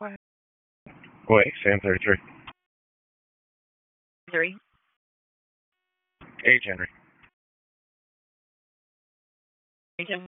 ahead. Wait, Sam 33. 3. H. Henry. Agent